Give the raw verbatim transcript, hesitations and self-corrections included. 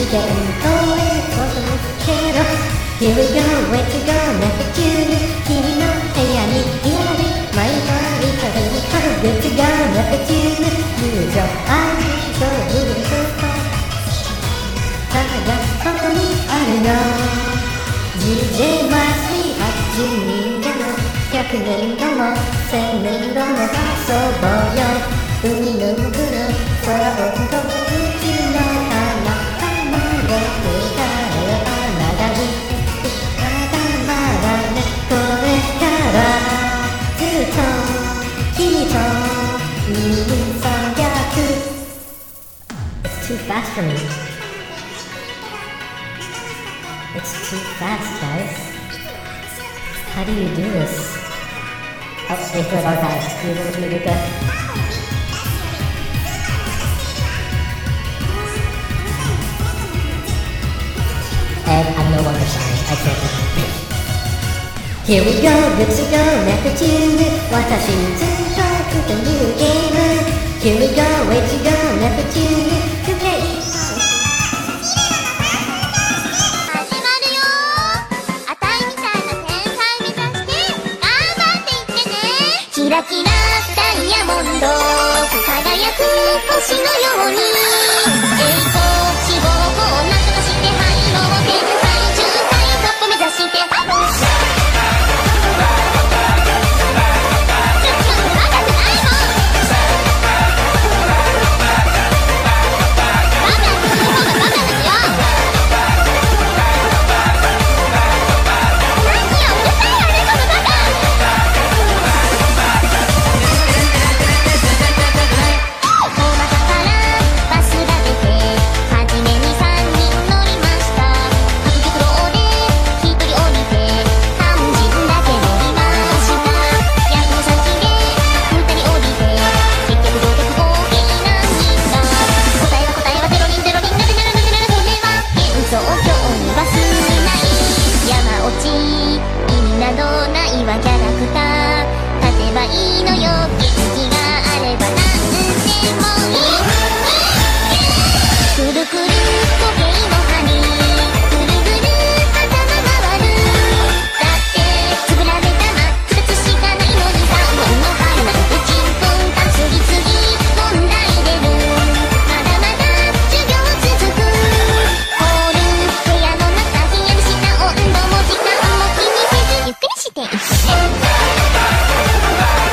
限公園ことですけど Here we go, way to go, never choose 君の部屋にいられ毎回食べるから Good to go, never choose 友情愛そうブルースパーがここにあるの ジージェー must be はちにんでもひゃくねん後もせんねん後も遊ぼうよ海の向こうの空を飛ぶ宇宙の花浜で歌えば長いまだまだねこれからずっと君と二人三脚 It's too fast for me It's too fast guys How do you do this? Oh, it's good, okay, you're really, really good And I'm no longer sorry, I can't Here we go, good to go, never tune 私にずっと来たニューゲーム Here we go, way to go, never tune